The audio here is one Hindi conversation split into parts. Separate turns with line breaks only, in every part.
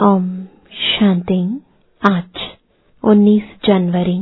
ओम शांति। आज 19 जनवरी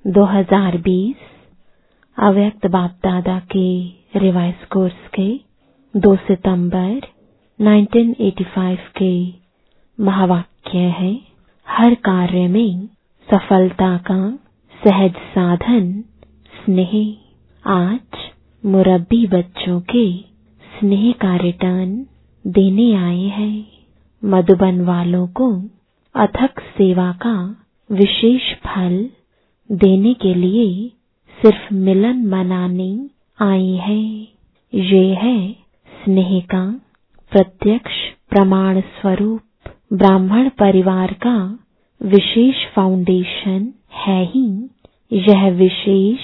2020 अव्यक्त बाप दादा के रिवाइज कोर्स के 2 सितंबर 1985 के महावाक्य है, हर कार्य में सफलता का सहज साधन स्नेह। आज मुरब्बी बच्चों के स्नेह का रिटर्न देने आए हैं। मधुबन वालों को अथक सेवा का विशेष फल देने के लिए सिर्फ मिलन मनाने आए हैं। ये है स्नेह का प्रत्यक्ष प्रमाण स्वरूप। ब्राह्मण परिवार का विशेष फाउंडेशन है ही यह विशेष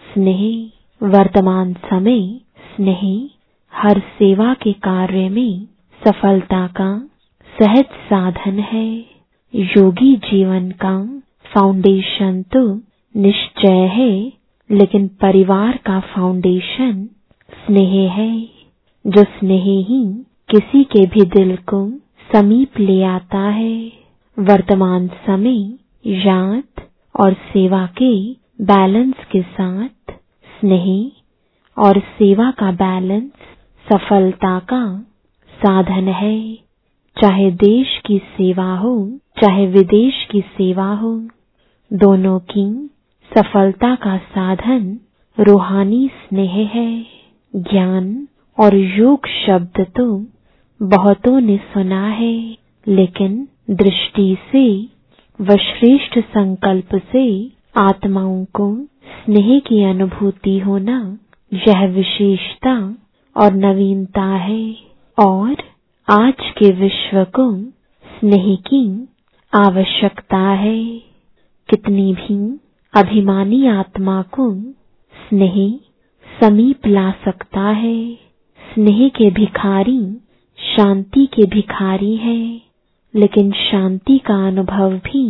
स्नेह। वर्तमान समय स्नेह हर सेवा के कार्य में सफलता का सहज साधन है। योगी जीवन का फाउंडेशन तो निश्चय है, लेकिन परिवार का फाउंडेशन स्नेह है। जो स्नेह ही किसी के भी दिल को समीप ले आता है। वर्तमान समय याद और सेवा के बैलेंस के साथ स्नेह और सेवा का बैलेंस सफलता का साधन है। चाहे देश की सेवा हो, चाहे विदेश की सेवा हो, दोनों की सफलता का साधन रूहानी स्नेह है। ज्ञान और योग शब्द तो बहुतों ने सुना है, लेकिन दृष्टि से व श्रेष्ठ संकल्प से आत्माओं को स्नेह की अनुभूति होना, यह विशेषता और नवीनता है। और आज के विश्व को स्नेह की आवश्यकता है। कितनी भी अभिमानी आत्मा को स्नेह समीप ला सकता है। स्नेह के भिखारी शांति के भिखारी हैं, लेकिन शांति का अनुभव भी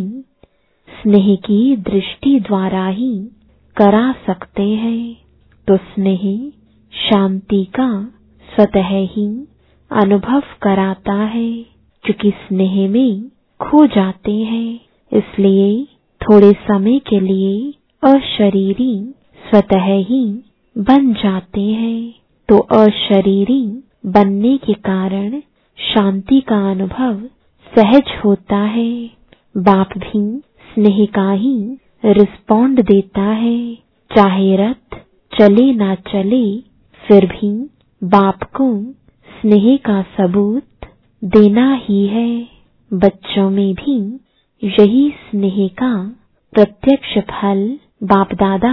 स्नेह की दृष्टि द्वारा ही करा सकते हैं। तो स्नेह शांति का स्वतः ही अनुभव कराता है, क्योंकि स्नेह में खो जाते हैं। इसलिए थोड़े समय के लिए अशरीरी स्वतः ही बन जाते हैं। तो अशरीरी बनने के कारण शांति का अनुभव सहज होता है। बाप भी स्नेह का ही रिस्पॉन्ड देता है। चाहे रथ चले ना चले, फिर भी बाप को स्नेह का सबूत देना ही है। बच्चों में भी यही स्नेह का प्रत्यक्ष फल बाप दादा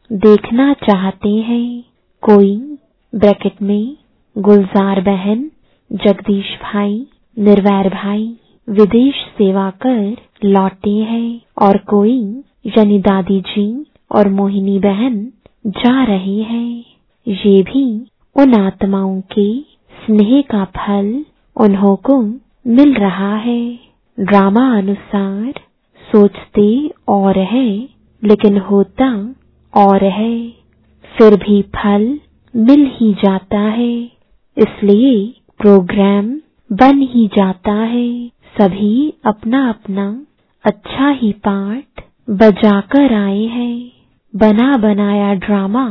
देखना चाहते हैं। कोई ब्रैकेट में गुलजार बहन, जगदीश भाई, निर्वैर भाई विदेश सेवा कर लौटे हैं, और कोई यानी दादी जी और मोहिनी बहन जा रहे हैं। ये भी उन आत्माओं के स्नेह का फल उन्हों को मिल रहा है। ड्रामा अनुसार सोचते और है, लेकिन होता और है। फिर भी फल मिल ही जाता है, इसलिए प्रोग्राम बन ही जाता है। सभी अपना अपना अच्छा ही पार्ट बजाकर आए हैं। बना बनाया ड्रामा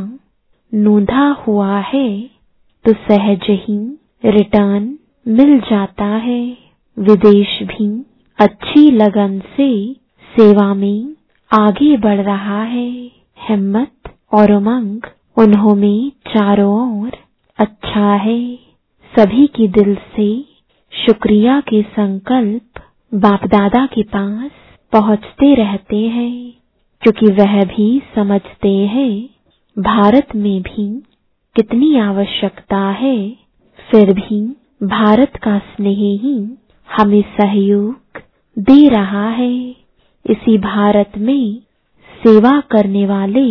नूंधा हुआ है, तो सहज ही रिटर्न मिल जाता है। विदेश भी अच्छी लगन से सेवा में आगे बढ़ रहा है। हिम्मत और उमंग उन्हों में चारों ओर अच्छा है। सभी की दिल से शुक्रिया के संकल्प बाप दादा के पास पहुंचते रहते हैं, क्योंकि वह भी समझते हैं भारत में भी कितनी आवश्यकता है। फिर भी भारत का स्नेह ही हमें सहयोग दे रहा है। इसी भारत में सेवा करने वाले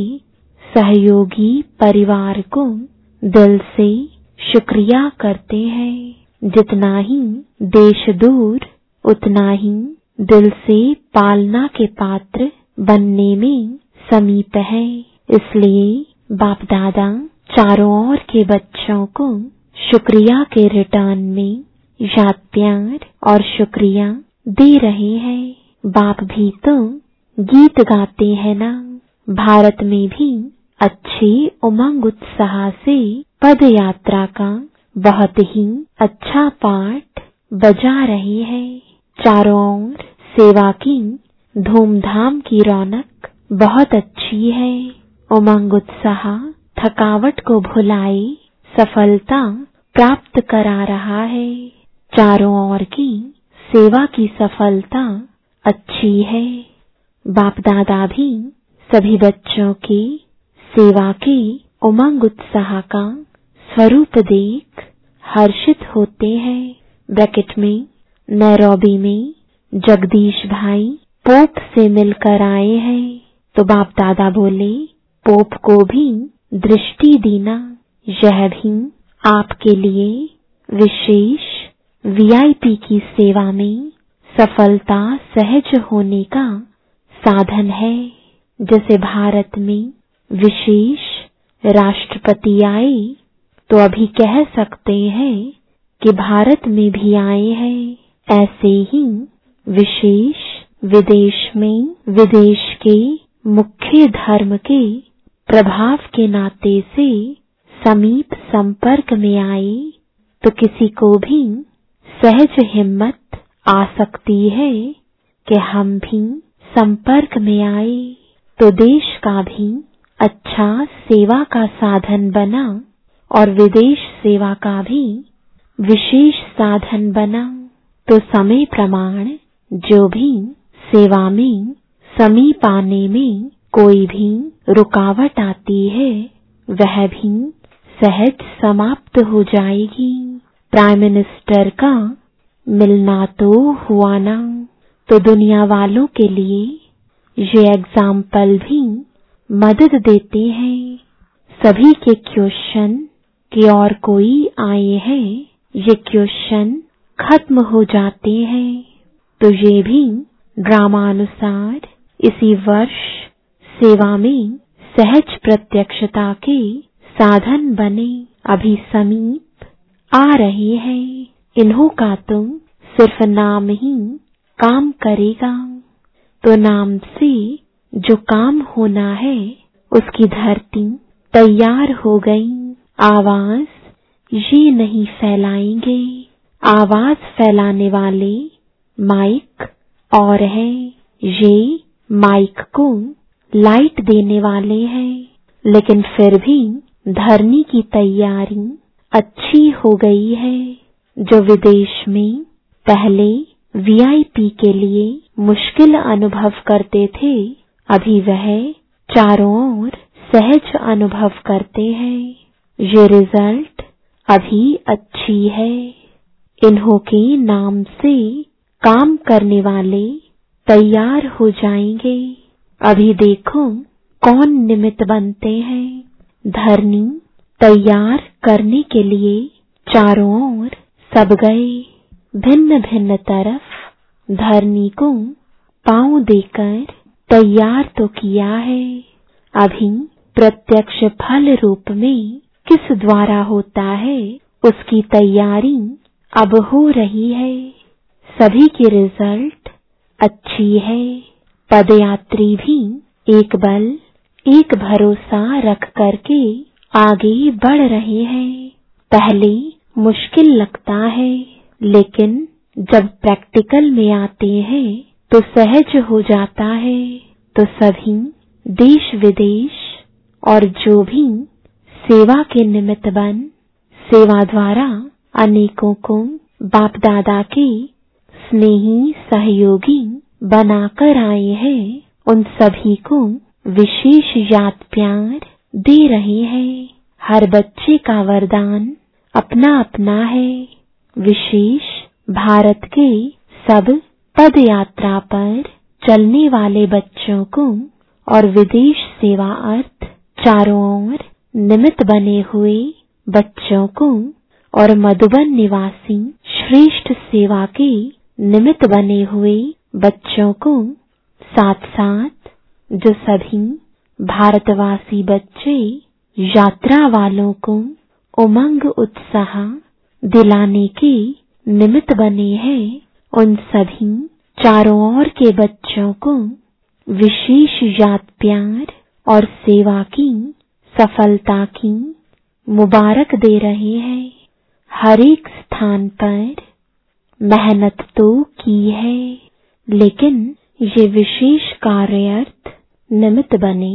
सहयोगी परिवार को दिल से शुक्रिया करते हैं। जितना ही देश दूर, उतना ही दिल से पालना के पात्र बनने में समीप है। इसलिए बाप दादा चारों ओर के बच्चों को शुक्रिया के रिटर्न में याद प्यार और शुक्रिया दे रहे हैं। बाप भी तो गीत गाते हैं ना। भारत में भी अच्छे उमंग उत्साह से पद यात्रा का बहुत ही अच्छा पाठ बजा रहे हैं। चारों ओर सेवा की धूमधाम की रौनक बहुत अच्छी है। उमंग उत्साह थकावट को भुलाए सफलता प्राप्त करा रहा है। चारों ओर की सेवा की सफलता अच्छी है। बाप दादा भी सभी बच्चों के सेवा के उमंग उत्साह का स्वरूप देख हर्षित होते हैं। ब्रैकेट में नैरोबी में जगदीश भाई पोप से मिलकर आए हैं, तो बाप दादा बोले पोप को भी दृष्टि देना, यह भी आपके लिए विशेष वीआईपी की सेवा में सफलता सहज होने का साधन है। जैसे भारत में विशेष राष्ट्रपति आए तो अभी कह सकते हैं कि भारत में भी आए हैं, ऐसे ही विशेष विदेश में विदेश के मुख्य धर्म के प्रभाव के नाते से समीप संपर्क में आए तो किसी को भी सहज हिम्मत आ सकती है कि हम भी संपर्क में आए, तो देश का भी अच्छा सेवा का साधन बना और विदेश सेवा का भी विशेष साधन बना। तो समय प्रमाण जो भी सेवा में समीप आने में कोई भी रुकावट आती है वह भी सहज समाप्त हो जाएगी। प्राइम मिनिस्टर का मिलना तो हुआ ना, तो दुनिया वालों के लिए ये एग्जाम्पल भी मदद देते हैं। सभी के क्वेश्चन कि और कोई आए हैं, ये क्वेश्चन खत्म हो जाते हैं। तो ये भी ड्रामानुसार इसी वर्ष सेवा में सहज प्रत्यक्षता के साधन बने अभी समीप आ रहे हैं। इन्हों का तो सिर्फ नाम ही काम करेगा, तो नाम से जो काम होना है उसकी धरती तैयार हो गई। आवाज ये नहीं फैलाएंगे, आवाज फैलाने वाले माइक और हैं, ये माइक को लाइट देने वाले हैं। लेकिन फिर भी धरनी की तैयारी अच्छी हो गई है। जो विदेश में पहले वीआईपी के लिए मुश्किल अनुभव करते थे, अभी वह चारों ओर सहज अनुभव करते हैं। ये रिजल्ट अभी अच्छी है। इन्हों के नाम से काम करने वाले तैयार हो जाएंगे। अभी देखो कौन निमित्त बनते हैं। धरनी तैयार करने के लिए चारों ओर सब गए, भिन्न भिन्न तरफ धरनी को पांव देकर तैयार तो किया है। अभी प्रत्यक्ष फल रूप में किस द्वारा होता है उसकी तैयारी अब हो रही है। सभी की रिजल्ट अच्छी है। पदयात्री भी एक बल एक भरोसा रख करके आगे बढ़ रहे हैं। पहले मुश्किल लगता है, लेकिन जब प्रैक्टिकल में आते हैं तो सहज हो जाता है। तो सभी देश विदेश और जो भी सेवा के निमित्त बन सेवा द्वारा अनेकों को बाप दादा के स्नेही सहयोगी बनाकर आए हैं, उन सभी को विशेष याद प्यार दे रहे हैं। हर बच्चे का वरदान अपना अपना है। विशेष भारत के सब पद यात्रा पर चलने वाले बच्चों को और विदेश सेवा अर्थ चारों ओर निमित्त बने हुए बच्चों को और मधुबन निवासी श्रेष्ठ सेवा के निमित्त बने हुए बच्चों को, साथ साथ जो सभी भारतवासी बच्चे यात्रा वालों को उमंग उत्साह दिलाने के निमित्त बने हैं, उन सभी चारों ओर के बच्चों को विशेष याद प्यार और सेवा की सफलता की मुबारक दे रहे हैं। हर एक स्थान पर मेहनत तो की है, लेकिन ये विशेष कार्यार्थ निमित्त बने,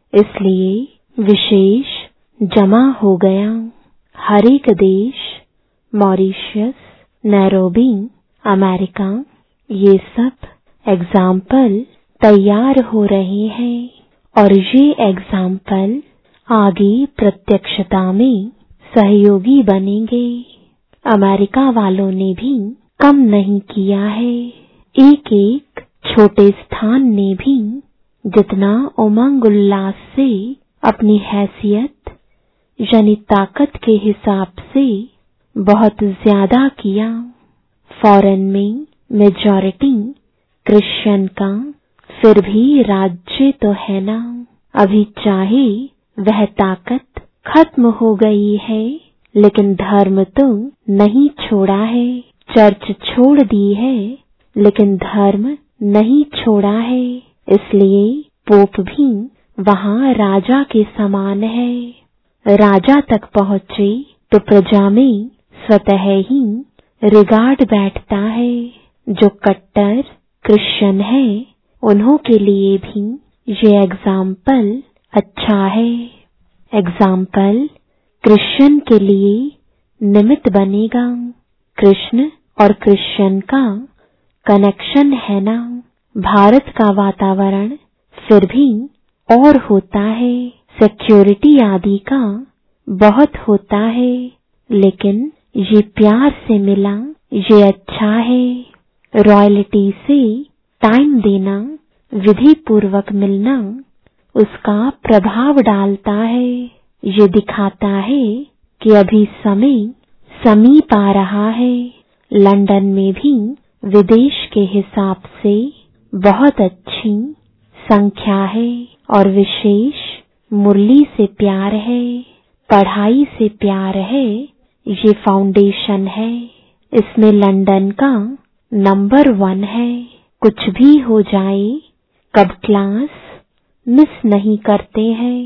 इसलिए विशेष जमा हो गया। हर एक देश, मॉरिशस, नैरोबी, अमेरिका, ये सब एग्जाम्पल तैयार हो रहे हैं और ये एग्जाम्पल आगे प्रत्यक्षता में सहयोगी बनेंगे। अमेरिका वालों ने भी कम नहीं किया है। एक एक छोटे स्थान ने भी जितना उमंग उल्लास से अपनी हैसियत यानी ताकत के हिसाब से बहुत ज्यादा किया। फॉरेन में मेजॉरिटी क्रिश्चियन का, फिर भी राज्य तो है ना। अभी चाहे वह ताकत खत्म हो गई है, लेकिन धर्म तो नहीं छोड़ा है। चर्च छोड़ दी है, लेकिन धर्म नहीं छोड़ा है। इसलिए पोप भी वहां राजा के समान है। राजा तक पहुंचे तो प्रजा में स्वतः ही रिगार्ड बैठता है। जो कट्टर क्रिश्चियन है, उन्हों के लिए भी ये एग्जाम्पल अच्छा है। एग्जाम्पल क्रिश्चियन के लिए निमित्त बनेगा। कृष्ण और क्रिश्चियन का कनेक्शन है ना। भारत का वातावरण फिर भी और होता है, सिक्योरिटी आदि का बहुत होता है, लेकिन ये प्यार से मिला, ये अच्छा है। रॉयल्टी से टाइम देना, विधि पूर्वक मिलना उसका प्रभाव डालता है। ये दिखाता है कि अभी समय समीप आ रहा है। लंदन में भी विदेश के हिसाब से बहुत अच्छी संख्या है और विशेष मुरली से प्यार है, पढ़ाई से प्यार है। ये फाउंडेशन है, इसमें लंदन का नंबर 1 है। कुछ भी हो जाए, कब क्लास मिस नहीं करते हैं।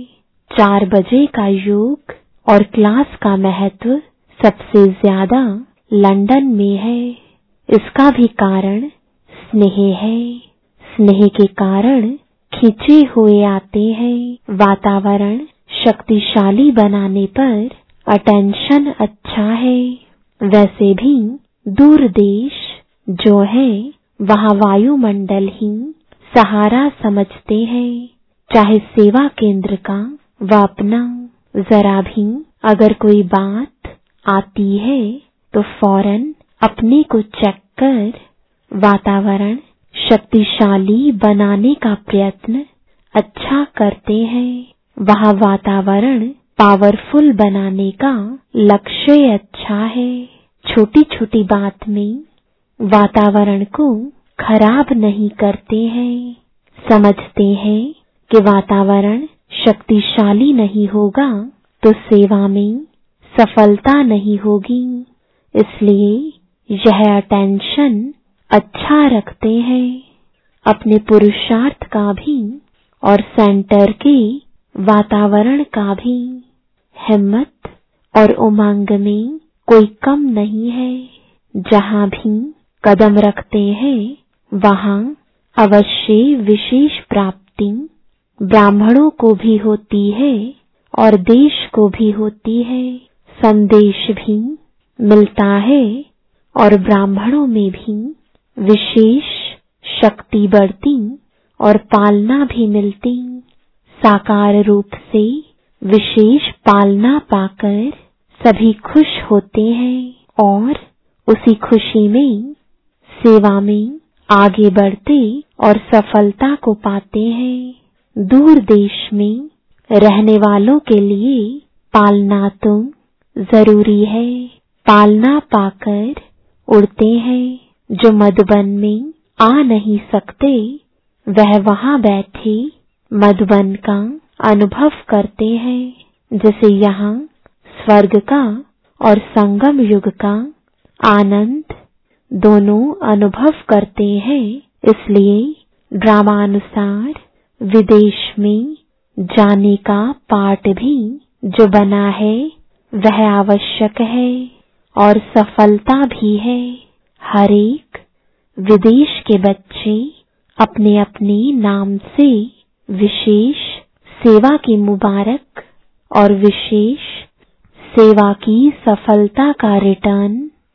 4 बजे का योग और क्लास का महत्व सबसे ज्यादा लंदन में है। इसका भी कारण स्नेह है। स्नेह के कारण खींचे हुए आते हैं। वातावरण शक्तिशाली बनाने पर अटेंशन अच्छा है। वैसे भी दूर देश जो है, वहां वायुमंडल ही सहारा समझते हैं, चाहे सेवा केंद्र का व अपना। जरा भी अगर कोई बात आती है तो फौरन अपने को चेक कर वातावरण शक्तिशाली बनाने का प्रयत्न अच्छा करते हैं। वहां वातावरण पावरफुल बनाने का लक्ष्य अच्छा है। छोटी छोटी बात में वातावरण को खराब नहीं करते हैं। समझते हैं कि वातावरण शक्तिशाली नहीं होगा तो सेवा में सफलता नहीं होगी। इसलिए यह अटेंशन अच्छा रखते हैं, अपने पुरुषार्थ का भी और सेंटर के वातावरण का भी। हिम्मत और उमंग में कोई कम नहीं है। जहां भी कदम रखते हैं वहां अवश्य विशेष प्राप्ति ब्राह्मणों को भी होती है और देश को भी होती है। संदेश भी मिलता है और ब्राह्मणों में भी विशेष शक्ति बढ़ती और पालना भी मिलती। साकार रूप से विशेष पालना पाकर सभी खुश होते हैं और उसी खुशी में सेवा में आगे बढ़ते और सफलता को पाते हैं। दूर देश में रहने वालों के लिए पालना तो जरूरी है। पालना पाकर उड़ते हैं। जो मधुबन में आ नहीं सकते वह वहां बैठे मधुबन का अनुभव करते हैं। जैसे यहाँ स्वर्ग का और संगम युग का आनंद दोनों अनुभव करते हैं इसलिए ड्रामानुसार विदेश में जाने का पाठ भी जो बना है वह आवश्यक है और सफलता भी है। हर एक विदेश के बच्चे अपने अपने नाम से विशेष सेवा की मुबारक और विशेष सेवा की सफलता का रिटर्न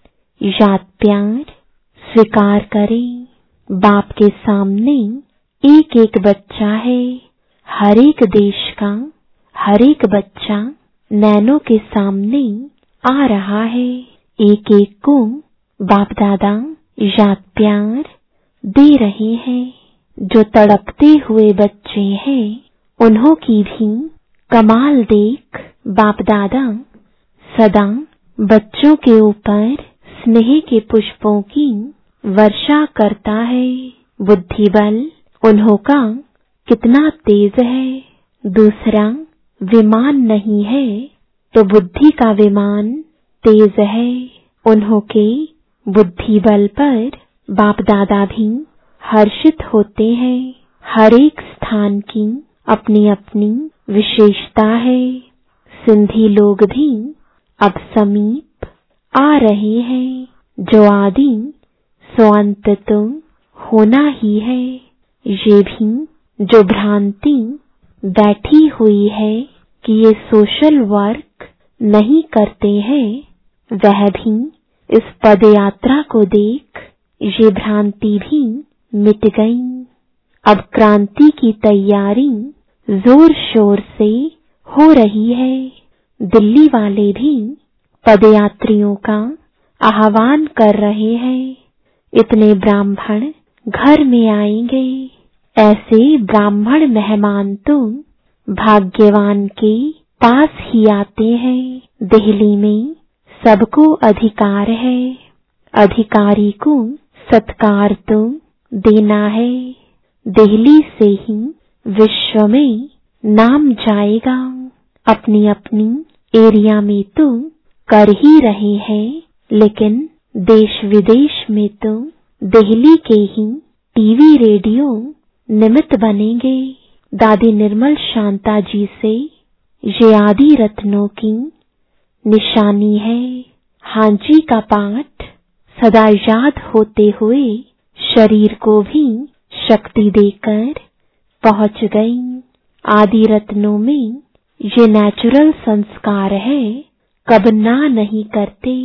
याद प्यार स्वीकार करें। बाप के सामने एक एक बच्चा है, हर एक देश का हर एक बच्चा नैनों के सामने आ रहा है। एक एक को बाप दादा याद प्यार दे रहे हैं। जो तड़पते हुए बच्चे हैं उन्हों की भी कमाल देख बाप दादा सदा बच्चों के ऊपर स्नेह के पुष्पों की वर्षा करता है। बुद्धि बल उन्हों का कितना तेज है। दूसरा विमान नहीं है तो बुद्धि का विमान तेज है। उन्हों के बुद्धि बल पर बाप दादा भी हर्षित होते हैं। हर एक स्थान की अपनी अपनी विशेषता है। सिंधी लोग भी अब समीप आ रहे हैं। जो आदि सो अंत तो होना ही है। ये भी जो भ्रांति बैठी हुई है कि ये सोशल वर्क नहीं करते हैं, वह भी इस पदयात्रा को देख ये भ्रांति भी मिट गई। अब क्रांति की तैयारी जोर शोर से हो रही है। दिल्ली वाले भी पदयात्रियों का आह्वान कर रहे हैं। इतने ब्राह्मण घर में आएंगे। ऐसे ब्राह्मण मेहमान तो भाग्यवान के पास ही आते हैं। दिल्ली में सबको अधिकार है। अधिकारी को सत्कार तो देना है। दिल्ली से ही विश्व में नाम जाएगा। अपनी अपनी एरिया में तो कर ही रहे हैं, लेकिन देश विदेश में तो दिल्ली के ही टीवी रेडियो निमित्त बनेंगे। दादी निर्मल शांता जी से ये आदि रत्नों की निशानी है। हांजी का पाठ सदा याद होते हुए शरीर को भी शक्ति देकर पहुंच गई। आदि रत्नों में ये नेचुरल संस्कार है। कब ना नहीं करते,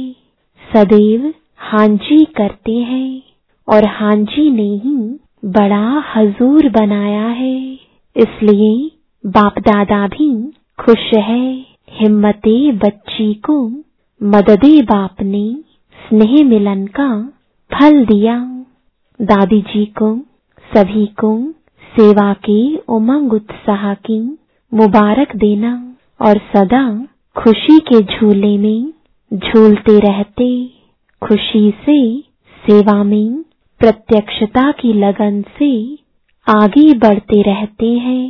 सदैव हांजी करते हैं और हांजी ने ही बड़ा हजूर बनाया है। इसलिए बाप दादा भी खुश है। हिम्मते बच्ची को मददे बाप ने स्नेह मिलन का फल दिया। दादी जी को सभी को सेवा के उमंग उत्साह की मुबारक देना और सदा खुशी के झूले में झूलते रहते। खुशी से सेवा में प्रत्यक्षता की लगन से आगे बढ़ते रहते हैं।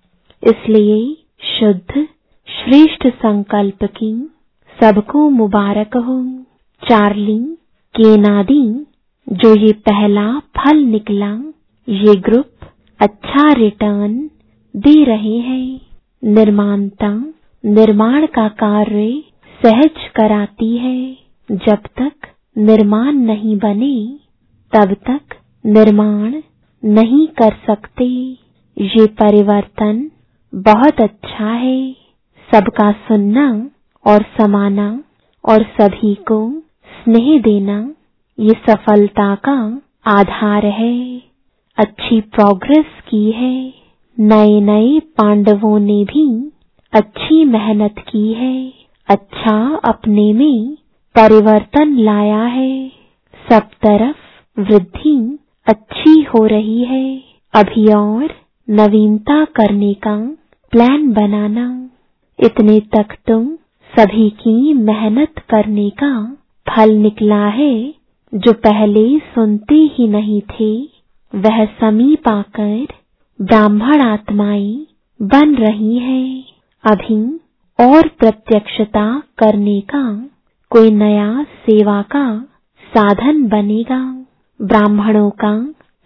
इसलिए शुद्ध श्रेष्ठ संकल्प की सबको मुबारक हो। चार्ली केनाडी जो ये पहला फल निकला, ये ग्रुप अच्छा रिटर्न दे रहे हैं। निर्माणता निर्माण का कार्य सहज कराती है। जब तक निर्माण नहीं बने तब तक निर्माण नहीं कर सकते। ये परिवर्तन बहुत अच्छा है। सबका सुनना और समाना और सभी को स्नेह देना ये सफलता का आधार है। अच्छी प्रोग्रेस की है। नए नए पांडवों ने भी अच्छी मेहनत की है। अच्छा अपने में परिवर्तन लाया है। सब तरफ वृद्धि अच्छी हो रही है। अभी और नवीनता करने का प्लान बनाना। इतने तक तो सभी की मेहनत करने का फल निकला है। जो पहले सुनते ही नहीं थे वह समीप आकर ब्राह्मण आत्माएं बन रही हैं। अभी और प्रत्यक्षता करने का कोई नया सेवा का साधन बनेगा। ब्राह्मणों का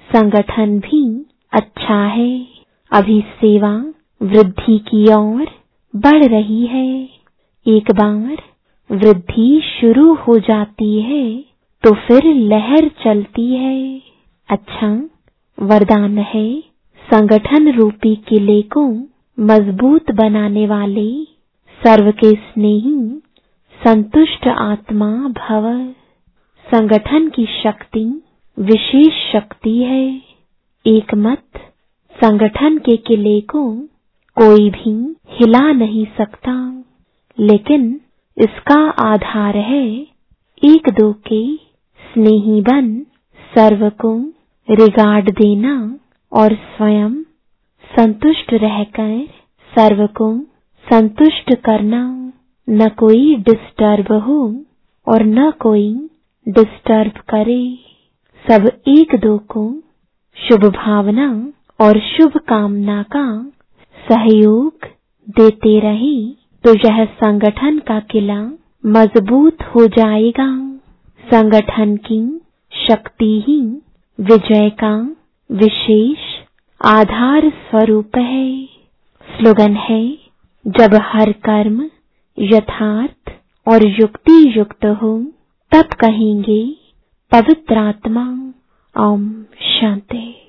संगठन भी अच्छा है। अभी सेवा वृद्धि की ओर बढ़ रही है। एक बार वृद्धि शुरू हो जाती है तो फिर लहर चलती है। अच्छा वरदान है, संगठन रूपी किले को मजबूत बनाने वाले सर्व के स्नेही संतुष्ट आत्मा भव। संगठन की शक्ति विशेष शक्ति है। एक मत संगठन के किले को कोई भी हिला नहीं सकता, लेकिन इसका आधार है एक दो के स्नेही बन सर्व को रिगार्ड देना और स्वयं संतुष्ट रहकर सर्व को संतुष्ट करना। न कोई डिस्टर्ब हो और न कोई डिस्टर्ब करे। सब एक दो को शुभ भावना और शुभ कामना का सहयोग देते रहे तो यह संगठन का किला मजबूत हो जाएगा। संगठन की शक्ति ही विजय का विशेष आधार स्वरूप है। स्लोगन है, जब हर कर्म यथार्थ और युक्ति युक्त हो तब कहेंगे पवित्र आत्मा। ओम शांति।